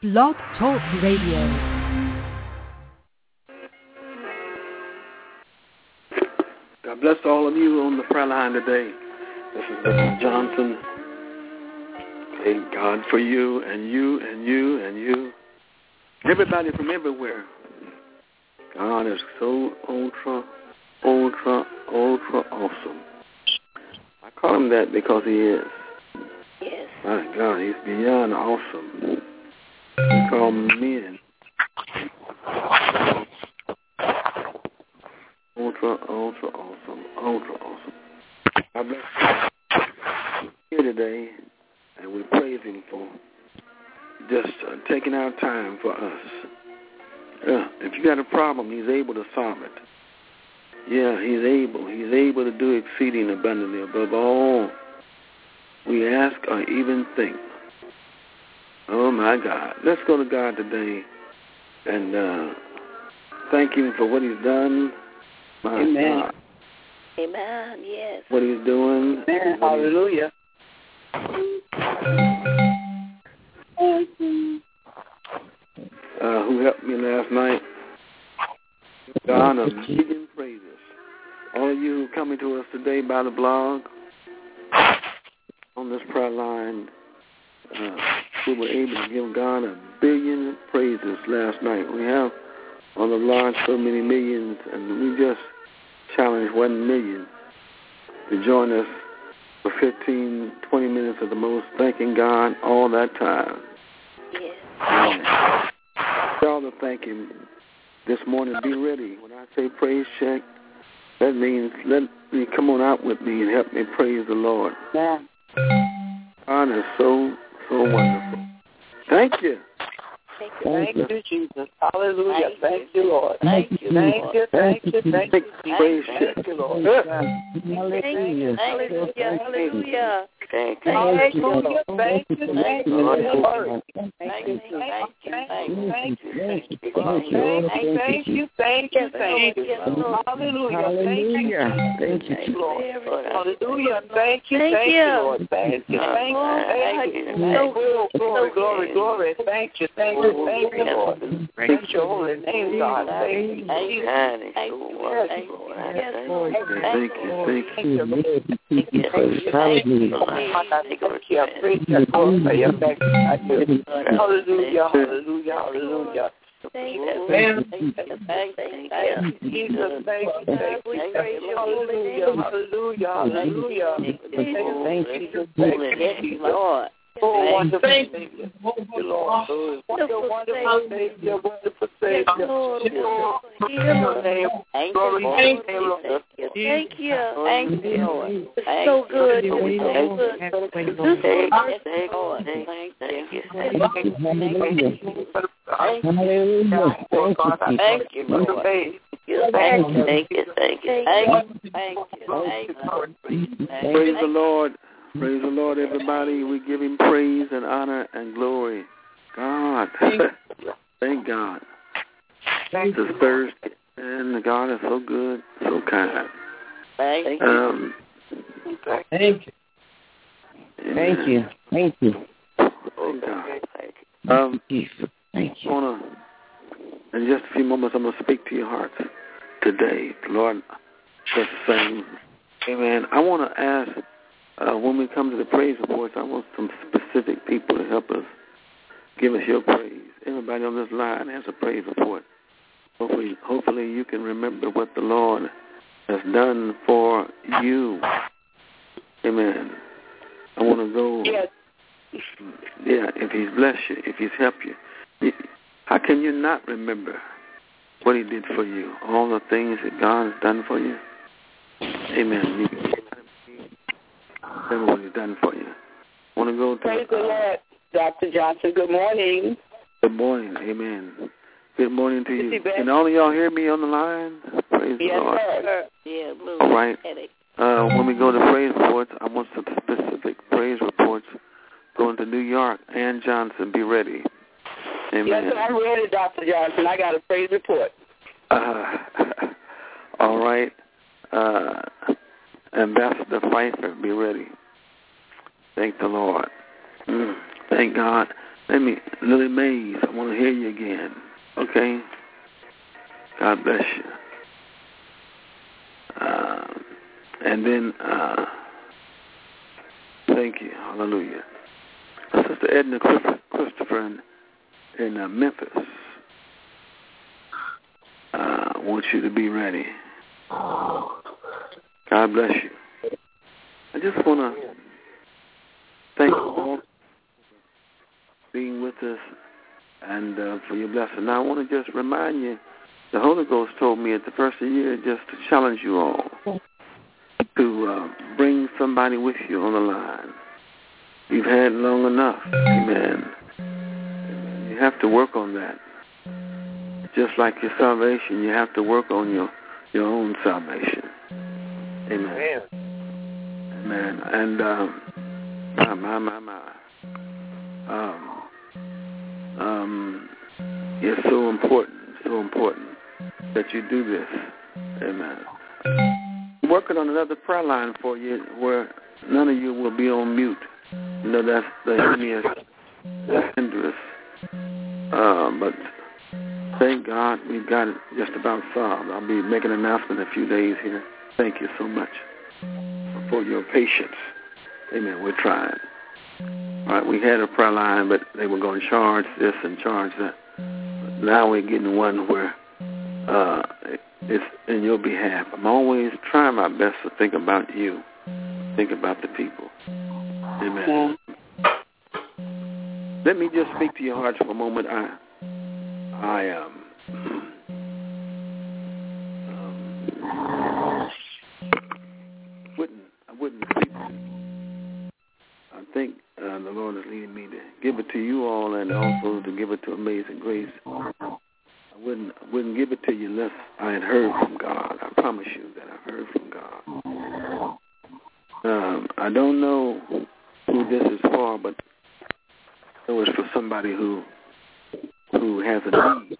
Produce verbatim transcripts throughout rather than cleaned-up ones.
Blog Talk Radio. God bless all of you on the prayer line today. This is Mister Johnson. Thank God for you and you and you and you. Everybody from everywhere. God is so ultra, ultra, ultra awesome. I call him that because he is. Yes. My God, he's beyond awesome. We call men ultra, ultra awesome, ultra awesome. I bless you here today, and we praise him for just uh, taking our time for us. Yeah, if you got a problem, he's able to solve it. Yeah, he's able. He's able to do exceeding abundantly above all we ask or even think. Oh, my God. Let's go to God today and uh, thank him for what he's done. My Amen. God. Amen, yes. What he's doing. Amen. What Hallelujah. Uh, who helped me last night. God, a million praises. All of you coming to us today by the blog, on this prayer line, uh, we were able to give God a billion praises last night. We have on the blog so many millions, and we just challenged one million to join us for fifteen, twenty minutes at the most, thanking God all that time. Yes. Amen. Y'all to thank him this morning. Be ready. When I say praise check, that means let me come on out with me and help me praise the Lord. Yeah. God is so, so wonderful. Thank you. Thank you, thank you, Jesus. Hallelujah. Thank you, Lord. Thank you, thank you, thank you, thank you. Praise check. Thank you, Lord. Hallelujah. Hallelujah. Hallelujah. Thank you. Hallelujah. Thank you, thank you, Lord. Lord. Thank you. Thank you, thank you, Thank you. thank you. Thank you. Thank you, thank you, thank you. Hallelujah. Hallelujah. Thank Thank you, you. Lord. Hallelujah. Thank you, thank you, Lord. Thank you, thank you, thank you. Glory, glory, glory, glory. Thank you, thank you, thank you, Lord. Praise your holy name, God. Thank you, Jesus. Thank you, Lord. Thank you, Lord. Thank you, thank you. Thank you, thank you. I praise you, glorify you, magnify you. Hallelujah, hallelujah, hallelujah. Thank you. Thank you. Thank you, Jesus. Thank you, thank you. Hallelujah, hallelujah, hallelujah. Thank you, thank you, Lord. Oh, wonderful Savior. Thank you, Lord. Wonderful, wonderful Savior, wonderful Savior. Glory to your name. Glory to your name, Lord. Thank you. Thank you, Lord. So good. You're so good. Thank you, Lord. Thank you. Hallelujah. Thank you, Lord. Thank you, thank you, thank you, thank you, thank you. Praise the Lord. Praise the Lord, everybody. We give him praise and honor and glory. God. Thank God. This is Thursday, and God is so good, so kind. Thank you. Um, Thank you. Thank you. Thank you. Thank God. Um, Thank you. I wanna, in just a few moments, I'm going to speak to your hearts today. The Lord does the same. Amen. I want to ask, uh, when we come to the praise reports, I want some specific people to help us give us your praise. Everybody on this line has a praise report. Hopefully, hopefully you can remember what the Lord has done for you. Amen. I want to go. Yes. Yeah, if he's blessed you, if he's helped you. How can you not remember what he did for you? All the things that God has done for you? Amen. You can remember what he's done for you. I want to go to Praise the Lord. Doctor Johnson, good morning. Good morning. Amen. Good morning to you. Is he back? Can all of y'all hear me on the line? Praise Yes, the Lord. sir. Yeah, blue. All right. Uh, when we go to praise reports, I want some specific praise reports going to New York. Ann Johnson, be ready. Amen. Yes, sir, I'm ready, Doctor Johnson. I got a praise report. Uh, all right. Uh, Ambassador Pfeiffer, be ready. Thank the Lord. Mm, thank God. Let me, Lily Mays, I want to hear you again. Okay? God bless you. Uh, and then, uh, thank you. Hallelujah. Sister Edna Christopher in, in uh, Memphis. I uh, want you to be ready. God bless you. I just want to thank you all for being with us and uh, for your blessing. Now, I want to just remind you, the Holy Ghost told me at the first of the year just to challenge you all to uh, bring somebody with you on the line. You've had long enough. Amen. You have to work on that. Just like your salvation, you have to work on your, your own salvation. Amen. Amen. And um, my, my, my, my. Um, um, it's so important, so important that you do this. Amen. I'm working on another prayer line for you where none of you will be on mute. You know, that's the enemy is hindrance. Uh, but thank God we've got it just about solved. I'll be making an announcement in a few days here. Thank you so much for your patience. Amen. We're trying. All right, we had a prayer line, but they were going to charge this and charge that. But now we're getting one where uh, it's in your behalf. I'm always trying my best to think about you, think about the people. Amen. Let me just speak to your hearts for a moment. I, I um, um wouldn't, I wouldn't speak. I think uh, the Lord is leading me to give it to you all, and also to give it to Amazing Grace. I wouldn't, I wouldn't give it to you unless I had heard from God. I promise you that I've heard from God. Um, I don't know who this is for, but it was for somebody who who has a need.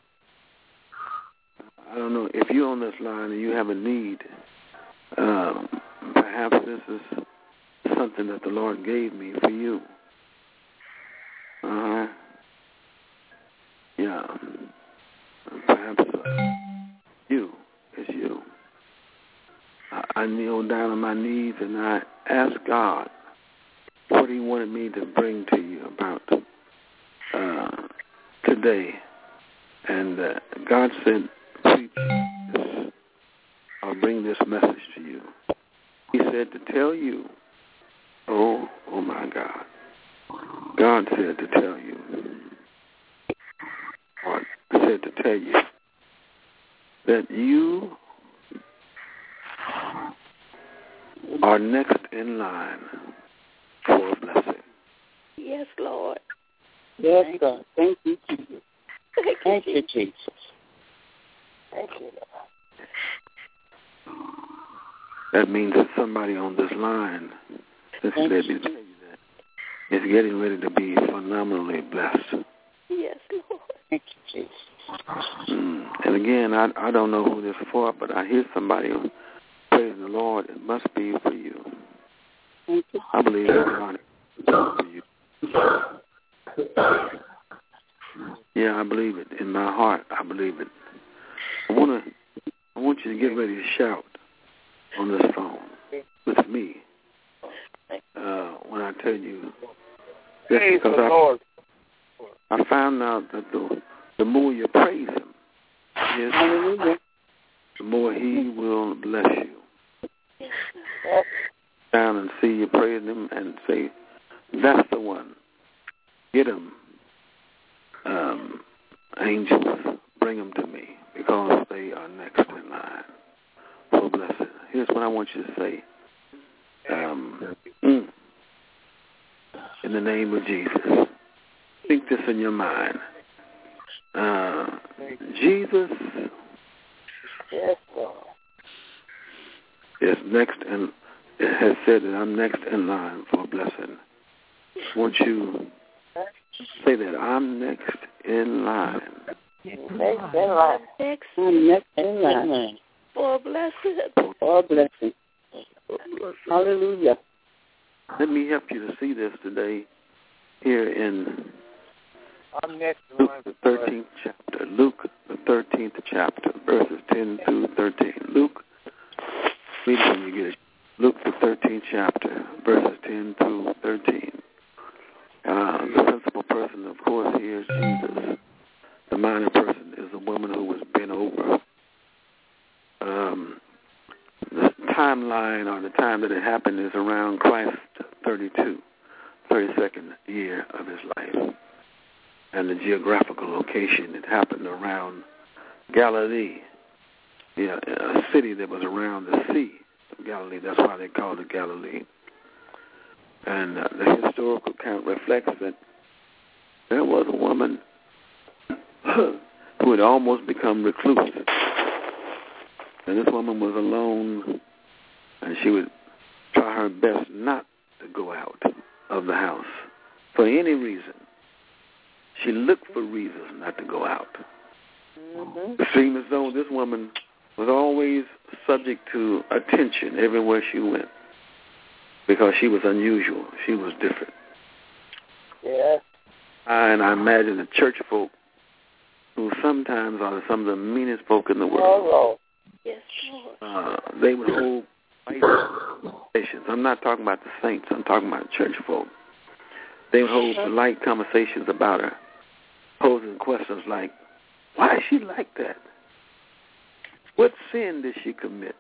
I don't know if you're on this line and you have a need. Um, perhaps this is something that the Lord gave me for you. Uh-huh. Yeah. Perhaps uh, you. It's you. I, I kneel down on my knees and I ask God what He wanted me to bring to you about uh, today. And uh, God said, preach this. I'll bring this message to you. He said to tell you, oh, oh my God. God said to tell you. God said to tell you that you are next in line for a blessing. Yes, Lord. Yes, God. Thank you, Jesus. Thank, Thank you, you, Jesus. Thank you, Lord. That means that somebody on this line, let's let me tell you that, is getting ready to be phenomenally blessed. Yes, Lord. Thank you, Jesus. Mm. And again, I I don't know who this is for, but I hear somebody praising the Lord. It must be for you. Thank you. I believe that God is for you. Yeah, I believe it in my heart. I believe it. I wanna, I want you to get ready to shout on this phone with me uh, when I tell you this, because I, I found out that the the more you praise Him, yes, the more He will bless you. Down and see you praising Him and say, "That's the one. Get Him, um, angels. Bring them to me, because they are next in line for blessing." Here's what I want you to say. Um, mm, in the name of Jesus, think this in your mind. Uh, Jesus Yes, Lord. is next, and it has said that I'm next in line for a blessing. Won't you say that? I'm next in line. Next in line. Next I'm next in line. for a blessing. For a blessing. Hallelujah. Let me help you to see this today here in I'm next. Luke, the thirteenth chapter. Luke, the thirteenth chapter, verses ten through thirteen. Luke, read it when you get it. Luke, the thirteenth chapter, verses ten through thirteen. Uh, the principal person, of course, here is Jesus. The minor person is a woman who was bent over. Um, the timeline or the time that it happened is around Christ thirty-two, thirty-second year of his life. And the geographical location, it happened around Galilee, yeah, a city that was around the sea of Galilee. That's why they called it Galilee. And uh, the historical account reflects that there was a woman who had almost become recluse. And this woman was alone, and she would try her best not to go out of the house for any reason. She looked for reasons not to go out. Mm-hmm. It seemed as though this woman was always subject to attention everywhere she went because she was unusual. She was different. Yeah. And I imagine the church folk, who sometimes are some of the meanest folk in the world, oh, yes, Lord. Uh, they would hold conversations. I'm not talking about the saints. I'm talking about church folk. They would hold polite conversations about her, posing questions like, why is she like that? What sin did she commit?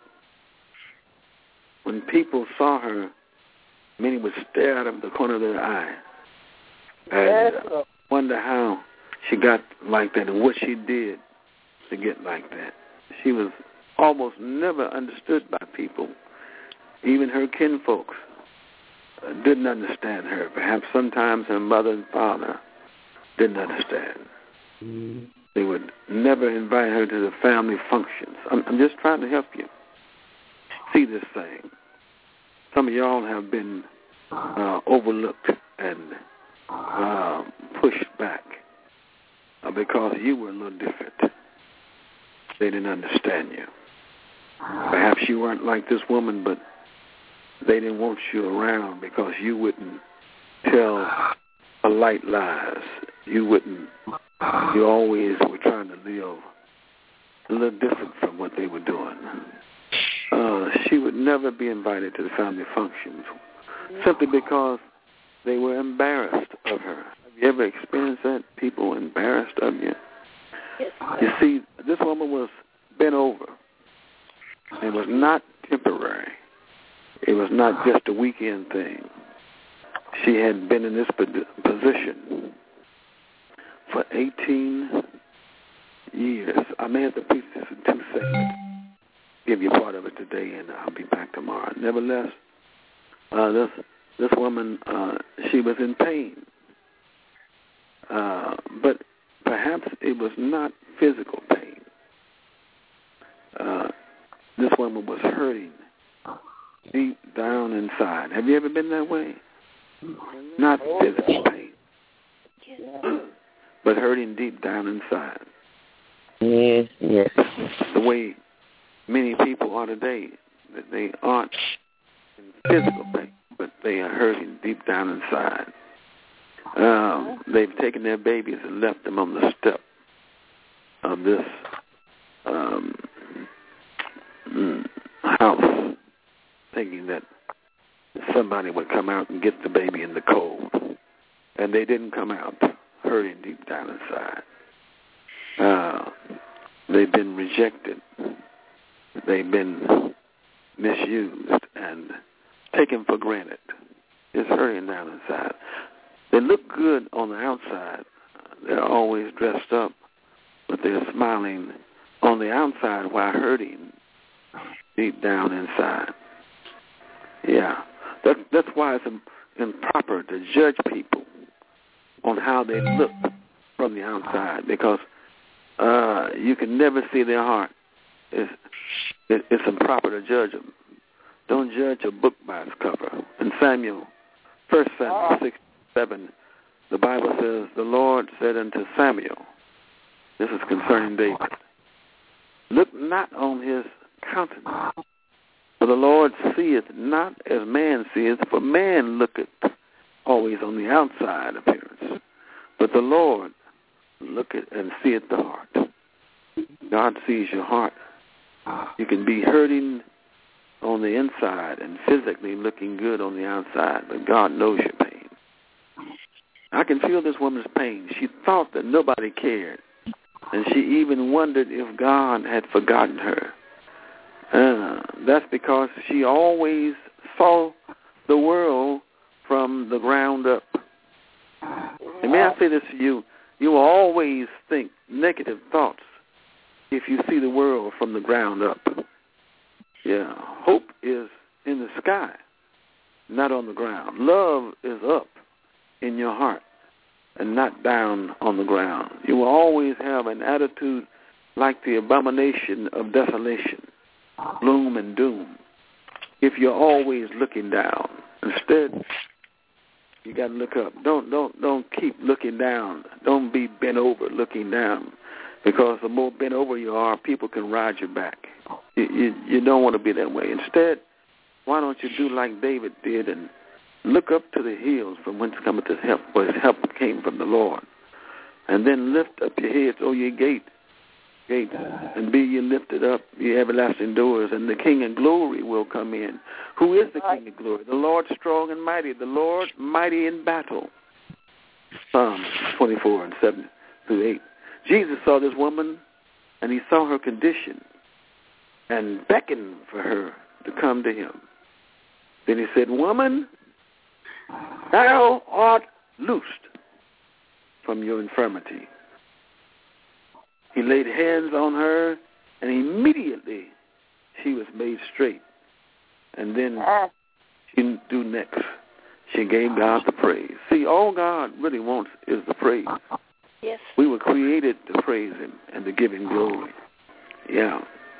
When people saw her, many would stare out of the corner of their eye and uh, wonder how she got like that and what she did to get like that. She was almost never understood by people. Even her kinfolks uh, didn't understand her. Perhaps sometimes her mother and father didn't understand. Mm-hmm. They would never invite her to the family functions. I'm, I'm just trying to help you see this thing. Some of y'all have been uh, overlooked and uh, pushed back uh, because you were a little different. They didn't understand you. Perhaps you weren't like this woman, but they didn't want you around because you wouldn't tell polite lies. You wouldn't. You always were trying to live a little different from what they were doing. Uh, she would never be invited to the family functions simply because they were embarrassed of her. Have you ever experienced that? People embarrassed of you? Yes, you see, this woman was bent over. It was not temporary. It was not just a weekend thing. She had been in this position for eighteen years. I may have to preach this in two seconds. Give you part of it today, and I'll be back tomorrow. Nevertheless, uh, this this woman, uh, she was in pain. Uh, but perhaps it was not physical pain. Uh, this woman was hurting deep down inside. Have you ever been that way? Not physical pain, but hurting deep down inside. Yes, yes. The way many people are today, that they aren't in physical pain, but they are hurting deep down inside. Um, they've taken their babies and left them on the step of this um, house, thinking that somebody would come out and get the baby in the cold. And they didn't come out, hurting deep down inside. Uh, they've been rejected. They've been misused and taken for granted. It's hurting down inside. They look good on the outside. They're always dressed up, but they're smiling on the outside while hurting deep down inside. Yeah, that, that's why it's improper to judge people on how they look from the outside, because uh, you can never see their heart. It's, it, it's improper to judge them. Don't judge a book by its cover. In Samuel, First Samuel six seven, the Bible says, the Lord said unto Samuel, this is concerning David, look not on his countenance, for the Lord seeth not as man seeth, for man looketh always on the outside appearance, but the Lord looketh and seeth the heart. God sees your heart. You can be hurting on the inside and physically looking good on the outside, but God knows your pain. I can feel this woman's pain. She thought that nobody cared, and she even wondered if God had forgotten her. Uh, that's because she always saw the world from the ground up. And may I say this to you, you will always think negative thoughts if you see the world from the ground up. Yeah, hope is in the sky, not on the ground. Love is up in your heart and not down on the ground. You will always have an attitude like the abomination of desolation, gloom and doom, if you're always looking down. Instead, you got to look up. Don't don't don't keep looking down. Don't be bent over looking down, because the more bent over you are, people can ride your back. You, you, you don't want to be that way. Instead, why don't you do like David did and look up to the hills from whence cometh his help, for his help came from the Lord. And then lift up your heads, O ye gate, gates, and be ye lifted up, ye everlasting doors, and the King of glory will come in. Who is the King of glory? The Lord strong and mighty, the Lord mighty in battle. Psalm twenty-four and seven through eight. Jesus saw this woman, and he saw her condition, and beckoned for her to come to him. Then he said, Woman, thou art loosed from your infirmity. He laid hands on her, and immediately she was made straight. And then she didn't do next. She gave God the praise. See, all God really wants is the praise. Yes. We were created to praise him and to give him glory. Yeah.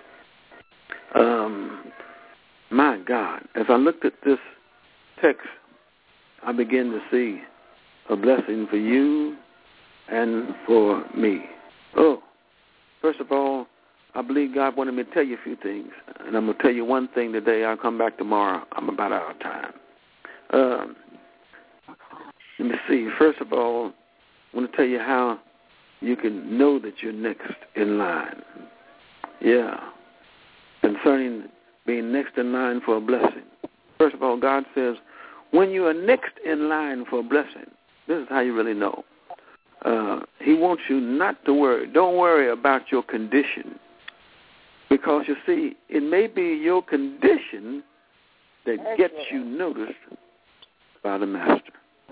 Um, my God, as I looked at this text, I began to see a blessing for you and for me. Oh, first of all, I believe God wanted me to tell you a few things, and I'm going to tell you one thing today. I'll come back tomorrow. I'm about out of time. Um, let me see. First of all, I want to tell you how you can know that you're next in line. Yeah. Concerning being next in line for a blessing. First of all, God says, when you are next in line for a blessing, this is how you really know. Uh, he wants you not to worry. Don't worry about your condition. Because, you see, it may be your condition that gets you noticed by the Master.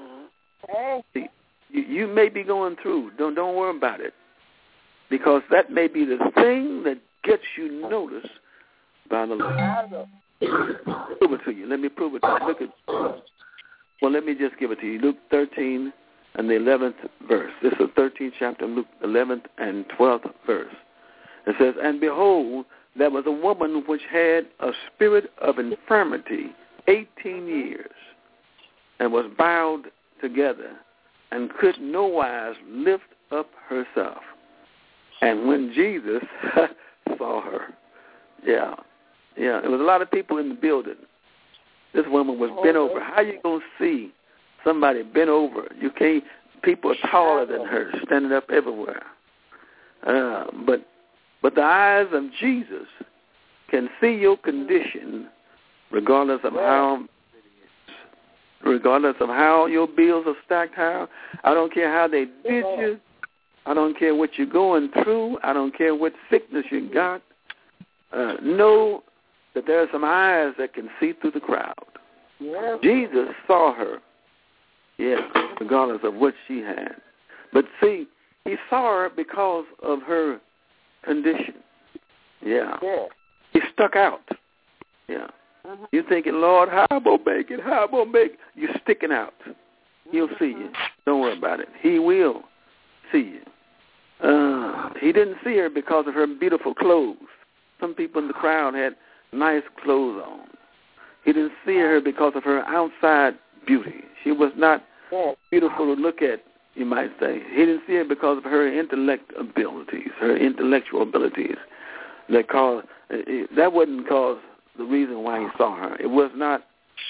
See, you, you may be going through. Don't, don't worry about it. Because that may be the thing that gets you noticed by the Lord. Prove it to you. Let me prove it to you. Look at, well, let me just give it to you. Luke thirteen and the eleventh verse. This is the thirteenth chapter, Luke eleventh and twelfth verse. It says, And behold, there was a woman which had a spirit of infirmity eighteen years, and was bowed together, and could no wise lift up herself. And when Jesus saw her, yeah, yeah, there was a lot of people in the building. This woman was bent over. How you going to see somebody bent over? You can't, people are taller than her, standing up everywhere. Uh, but but the eyes of Jesus can see your condition regardless of how regardless of how your bills are stacked high. I don't care how they did you. I don't care what you're going through. I don't care what sickness you got. Uh, know that there are some eyes that can see through the crowd. Yes. Jesus saw her, yes, regardless of what she had. But see, he saw her because of her condition. Yeah. yeah. He stuck out. Yeah. Uh-huh. You're thinking, Lord, how am I going to make it? How am I going to make it? You're sticking out. He'll see you. Don't worry about it. He will see you. Uh, he didn't see her because of her beautiful clothes. Some people in the crowd had nice clothes on. He didn't see her because of her outside beauty. She was not beautiful to look at, you might say. He didn't see her because of her intellect abilities, her intellectual abilities. That caused, that wouldn't cause the reason why he saw her. It was not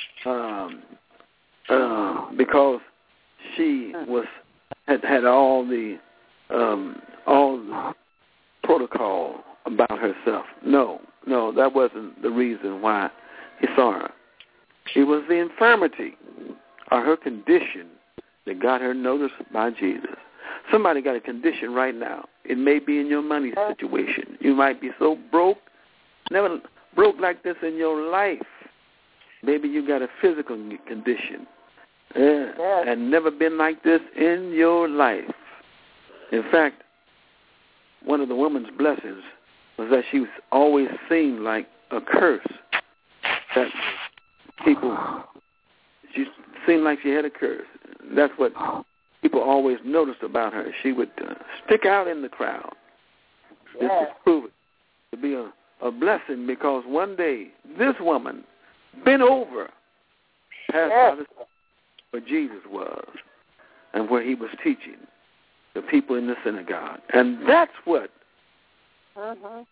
um, uh, because she was had, had all the um, all the protocol about herself. No, no, that wasn't the reason why he saw her. It was the infirmity or her condition that got her noticed by Jesus. Somebody got a condition right now. It may be in your money situation. You might be so broke, never broke like this in your life. Maybe you got a physical condition yeah, yes. and never been like this in your life. In fact, one of the woman's blessings was that she was always seemed like a curse. That people, she seemed like she had a curse. That's what people always noticed about her. She would uh, stick out in the crowd. This yes. was proven to be a, a blessing because one day this woman bent over past yes. where Jesus was and where he was teaching the people in the synagogue. And that's what uh-huh.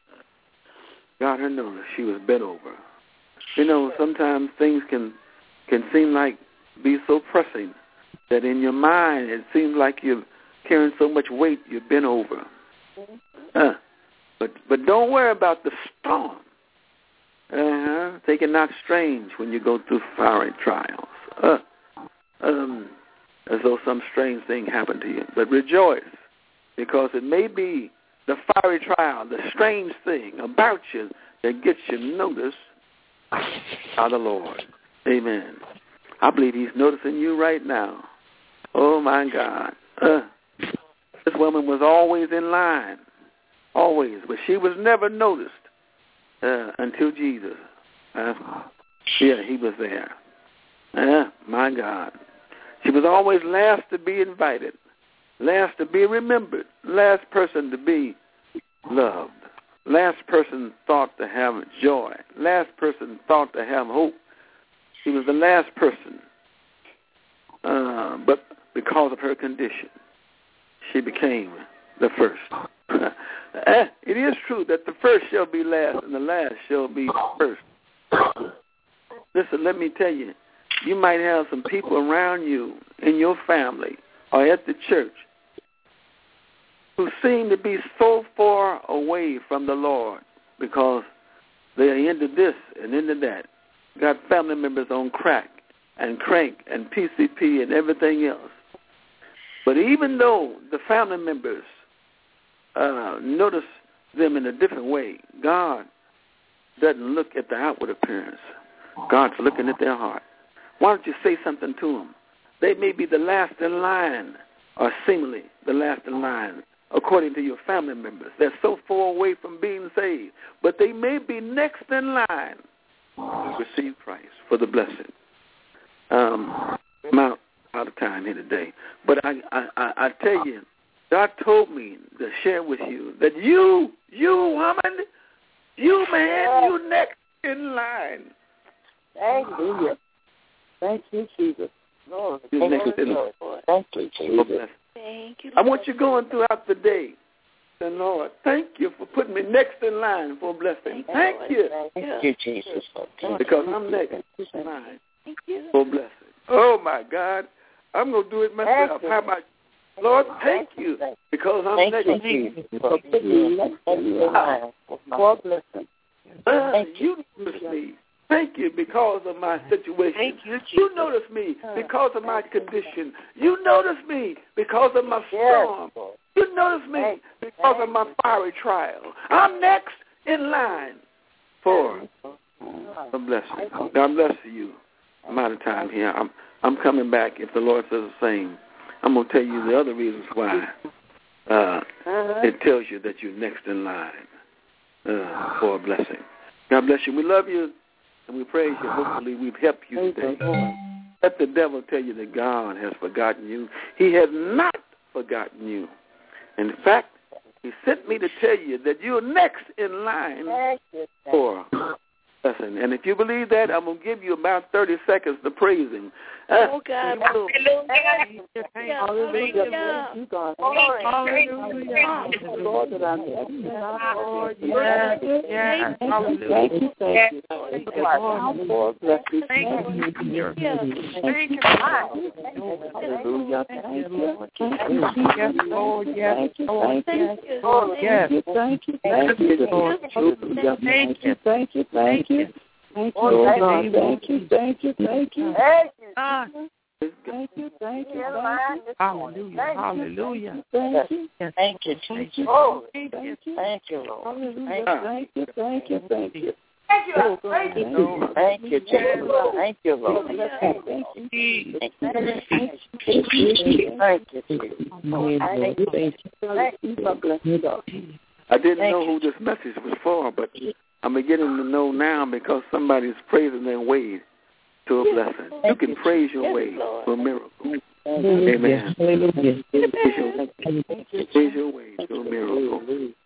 got her notice. She was bent over. You know, sometimes things can can seem like be so pressing that in your mind it seems like you're carrying so much weight you're bent over. Mm-hmm. Uh, but but don't worry about the storm. Uh-huh. Take it not strange when you go through fiery trials. Uh, um, as though some strange thing happened to you. But rejoice, because it may be the fiery trial, the strange thing about you that gets you noticed by the Lord. Amen. I believe he's noticing you right now. Oh, my God. Uh, this woman was always in line, always, but she was never noticed uh, until Jesus. Uh, yeah, he was there. Uh, my God. She was always last to be invited, last to be remembered, last person to be loved, last person thought to have joy, last person thought to have hope. She was the last person, uh, but because of her condition, she became the first. It is true that the first shall be last and the last shall be first. Listen, let me tell you, you might have some people around you in your family or at the church who seem to be so far away from the Lord because they are into this and into that. Got family members on crack and crank and P C P and everything else. But even though the family members uh, notice them in a different way, God doesn't look at the outward appearance. God's looking at their heart. Why don't you say something to them? They may be the last in line, or seemingly the last in line, according to your family members. They're so far away from being saved. But they may be next in line to receive Christ for the blessing. Um, I'm out, out of time here today. But I, I, I, I tell you, God told me to share with you that you, you woman, you man, you next in line. Thank you. Thank you, Jesus. Lord, you thank, next you, in line. thank you, Jesus. Thank you. I want you going throughout the day. And Lord, thank you for putting me next in line for a blessing. Thank, thank you. Thank you, Jesus. Because I'm next in line thank you. for a blessing. Oh, my God. I'm going to do it myself. How about you? Lord, thank you because I'm thank next you, Jesus, for putting me next in line for a blessing. Uh, you notice me. Thank you because of my situation. Thank you, Jesus. You notice me because of my condition. You notice me because of my storm. You notice me because of my fiery trial. I'm next in line for a blessing. God bless you. I'm out of time here. I'm I'm coming back if the Lord says the same. I'm going to tell you the other reasons why uh, uh-huh. it tells you that you're next in line uh, for a blessing. God bless you. We love you. And we praise you. Hopefully we've helped you today. Let the devil tell you that God has forgotten you. He has not forgotten you. In fact, he sent me to tell you that you're next in line for blessing. And if you believe that, I'm going to give you about thirty seconds to praise him. Oh, God. Hallelujah. Hallelujah. You God. Hallelujah. Lord, that I'm Lord, yes, yes. Hallelujah. Thank you, thank you. Thank you, Lord. Bless you. Thank you. Thank you. Hallelujah. Thank you. Yes, Lord. Yes, Lord. Thank you. Yes. Thank you. Thank you. Lord. Hallelujah. Thank you. Thank you. Thank you. Thank you, Lord God. Thank you. Thank you. Thank you. Ah, Thank you. Thank you. hallelujah. Hallelujah. Thank you. Yes. Thank you. Thank you. Thank you. Thank you, Lord. Hallelujah. Ah. Thank you. Thank you. Thank you. Thank you. Oh, God. Thank you. Thank you. Thank you. Thank you, Lord. Jesus. Thank you. Thank you. I didn't know who this message was for, but I'm beginning to know now because somebody's praising their way to a blessing. You can praise your way to a miracle. Amen. Praise your, praise your way to a miracle.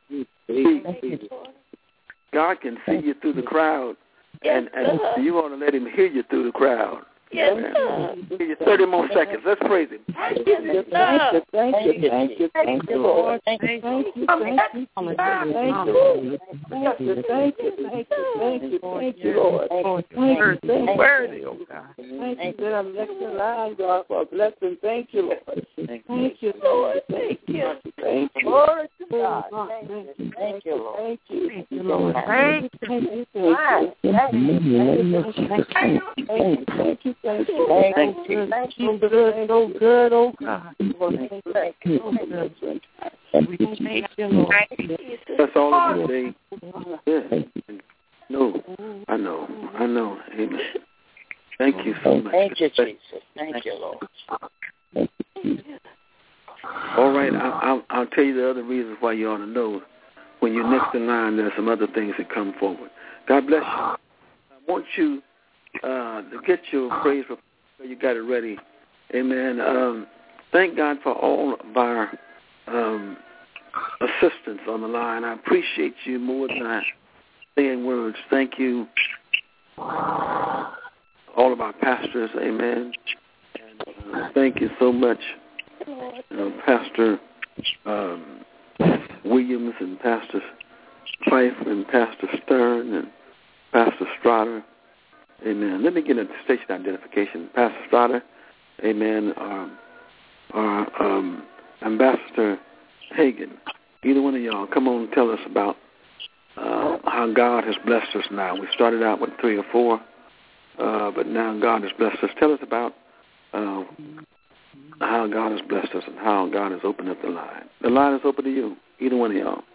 God can see you through the crowd, and, and you want to let him hear you through the crowd. Yes, Give you thirty more seconds. Let's praise him. Thank you, thank you, thank you, thank you, thank you, Lord. Thank you, thank you, thank you, thank you, thank you, thank you, thank you, thank you, thank you, Lord. Thank you, thank you, worthy, oh God. thank you that I'm next in line, God, for a blessing. Thank you, Lord. Thank you, Lord. Thank you, thank you. Glory to God. Thank you, thank you, Lord. Thank you, Thank you, Lord. thank you, thank you, thank you, thank you, thank you. Thank you. Thank you. So good, so good, oh God. Thank you. We thank you, Lord. That's all I can say. Yeah. No, I know. I know. Amen. Thank you so much. Thank you, Jesus. Thank you, Lord. All right, I, I'll, I'll tell you the other reasons why you ought to know. When you're next in line, there's some other things that come forward. God bless you. I want you uh, to get your praise report. You got it ready. Amen. Um, thank God for all of our um, assistants on the line. I appreciate you more than I say in words. Thank you, all of our pastors. Amen. And uh, thank you so much, uh, Pastor um, Williams and Pastor Fife and Pastor Stern and Pastor Strada. Amen. Let me get a station identification. Pastor Strada, amen, um, or um, Ambassador Hagan. Either one of y'all, come on and tell us about uh, how God has blessed us now. We started out with three or four, uh, but now God has blessed us. Tell us about uh, how God has blessed us and how God has opened up the line. The line is open to you, either one of y'all.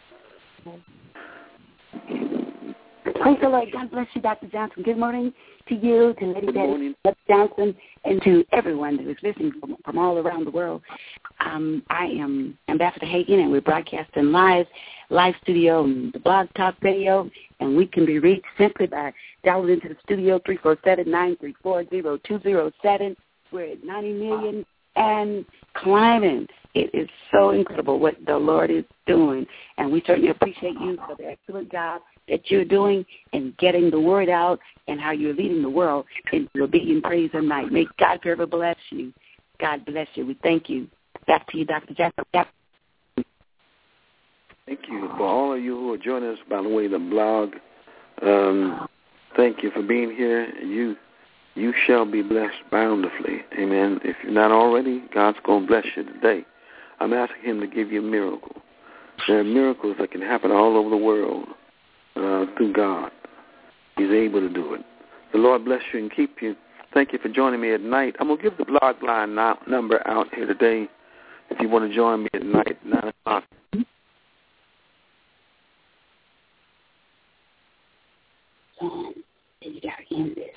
Praise the Lord. God bless you, Doctor Johnson. Good morning to you, to Lady Betty Johnson, and to everyone that is listening from, from all around the world. Um, I am Ambassador Hagan, and we're broadcasting live, live studio and the Blog Talk Radio, and we can be reached simply by dialing into the studio three four seven, nine three four, zero two zero seven. We're at ninety million and climbing. It is so incredible what the Lord is doing, and we certainly appreciate you for the excellent job that you're doing in getting the word out and how you're leading the world into obedient praise and night. May God forever bless you. God bless you. We thank you. Back to you, Doctor Jackson. Thank you. For all of you who are joining us by the way of the blog, um, thank you for being here. You you shall be blessed bountifully. Amen. If you're not already, God's going to bless you today. I'm asking him to give you a miracle. There are miracles that can happen all over the world. Uh, through God. He's able to do it. The Lord bless you and keep you. Thank you for joining me at night. I'm going to give the blog line now, number out here today if you want to join me at night, nine o'clock. You got to end this.